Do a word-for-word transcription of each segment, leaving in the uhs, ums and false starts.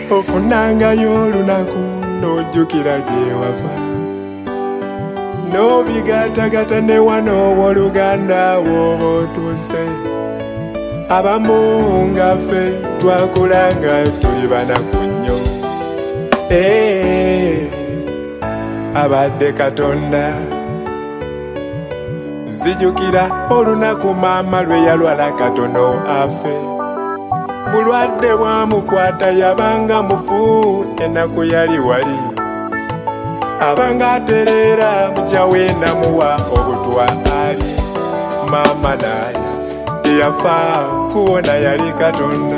ofunangayo olunaku n'ojjukira gye wava n'obigatagata ne wano w'oluganda w'oba otuuse abamu nga ffe twakula nga tuli banaku nnyo ee abadde Katonda zijukira olunaku maama lwe yalwala katono afe bulwadde bwamukwata yabanga mufu ennaku yali wali abanga aterera mujawe namuwa obutwa ali maama naye teyafa kuwona yali Katonda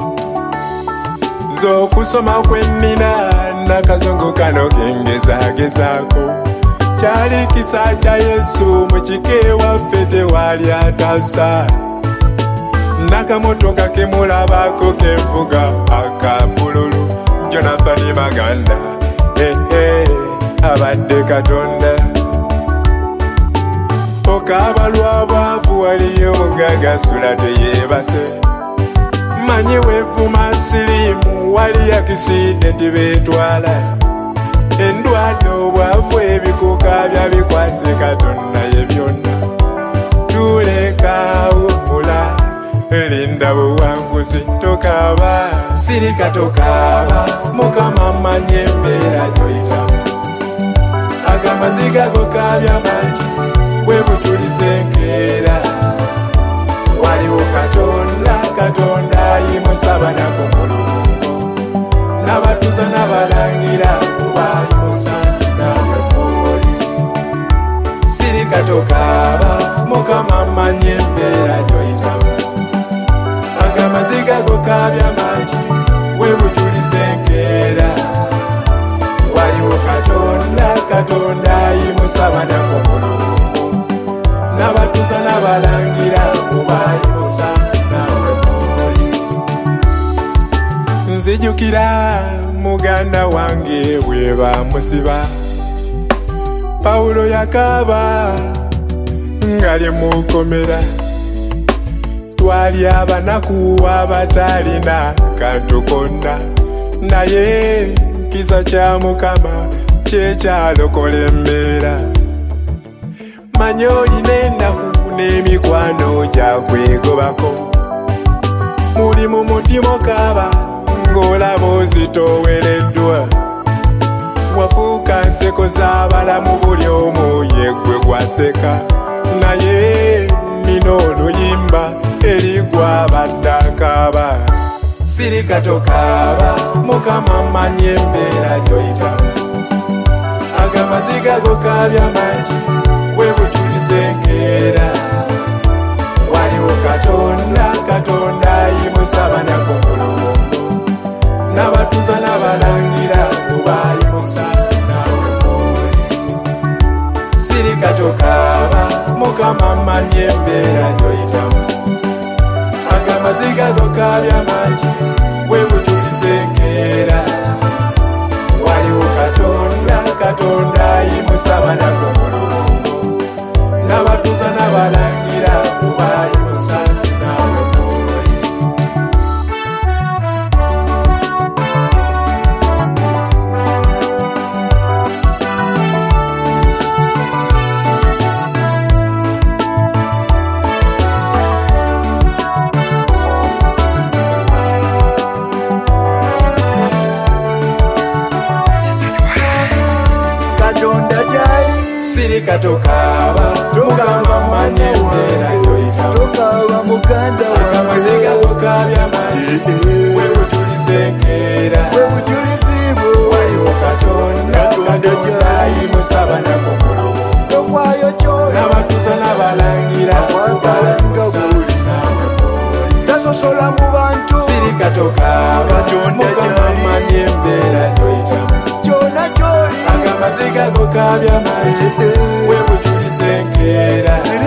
z'okusoma kwennina nakazungu kano kengezagezaako kyali kisa kya Yesu mu kike waffe tewali atasa nakamotoka kemulabako kenvuga akabululu Jonathan Maganda eh, eh, abadde Katonda okabalwa bwavu waliyo mugagasula teyebase manyi wevuma sirimu wali akisidenti betwala endwadde obwavu ebikuka byabikwase Katonda ye byonna tulekaawo mula linda buwanguzi tokaaba sirika tokaaba mukama manye embeera gyoyitamu agamaziga go kabya mangi bwe butulize enkeera waliwo Katonda Katonda ayimusa banako mulungu n'abatuuza n'abalangira kuba ayimusa nawe mwoli sirika tokaaba mukama manye embeera gyoyitamu agamaziga go kabya mangi bwe butulize enkeera waliwo Katonda Katonda ayimusa banako mulungu n'abatuuza n'abalangira kuba ayimusa nawe mwoli nzijukira muganda wange bwe bamusiba Pawulo yakaaba ngali mukomera twali abanaku abatalina kantu konna naye kisa kya Mukama kyekyalokola embeera manyi olina ennaku n'emikwano gyakwegobako muli mu mutima okaaba ng'olaba ozitoowereddwa wafuuka nseko z'abalamu buli omu yeggwe gwaseka naye nina oluyimba erigwa abadde akaaba sirika tokaaba Mukama manye embeera gyoyitamu agamaziga go kabya mangi bwe butulize enkeera waliwo Katonda Katonda ayimusa banako mulungu n'abatuuza n'abalangira kuba ayimusa nawe mwoli sirika tokaaba Mukama manye embeera gyoyitamu agamaziga go kabya mangi bwe butulize enkeera waliwo Katonda Katonda ayimusa banako mulungu n'abatuuza n'abalangira kuba ayimusa nawe mwoli sirika tokaaba Mukama manye embeera gyoyitamu tokaaba muganda agamaziga go kabya mangi bwe butulize enkeera bwe bujulizibwe waliwo Katonda Katonda ayimusa banako mulungu tofaayo ky'oli n'abatuuza n'abalangira akwagala nga bw'oli nawe mwoli tasosola mu bantu sirika tokaaba Mukama manye embeera gyoyitamu kyonna ky'oli agamaziga go kabya mangi bwe butulize enkeera